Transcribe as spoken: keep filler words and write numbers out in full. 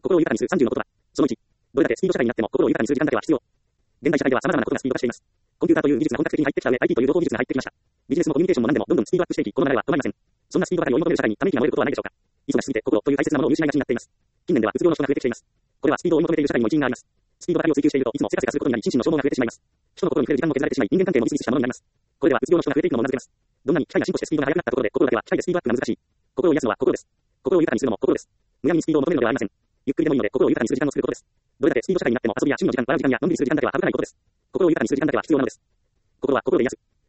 心を豊かにするさんじゅうのことは、そのいち、どれだけスピード社会になっても心を豊かにする時間だけは必要。現代社会では様々なことがスピード化しています。コンピューターという技術が本格的に入ってきた上、アイティー という情報技術が入ってきました。ビジネスもコミュニケーションも何でもどんどんスピードアップしていき、この流れは止まりません。そんなスピード化に追い求める社会にため息が燃えることはないでしょうか。忙しすぎて心という大切なものを失いがちになっています。近年ではうつ病の人が増えてきています。これはスピードを追い求めている社会にも一因があります。スピードばかりを追求しているといつもせかせかすることになり、心身の消耗が増えてしまいます。人の心に触れる時間も削られてしまい、人間関係もギスギスしたものになります。これではうつ病の人が増えていくのも頷けます。どんなに機械が進歩してスピードが速くなったところで、心だけは機械でスピードアップが難しい。心を癒すのは心です。心を豊かにするのも心です。無駄にスピードを求めるのではありません。ゆっくりでもいいので心を豊かにする時間を作ることです。どれだけスピード社会になっても遊びや趣味の時間、笑う時間やのんびりする時間だけは省かないことです。心を豊かにする時間だけは必要なのです。心は心で癒す。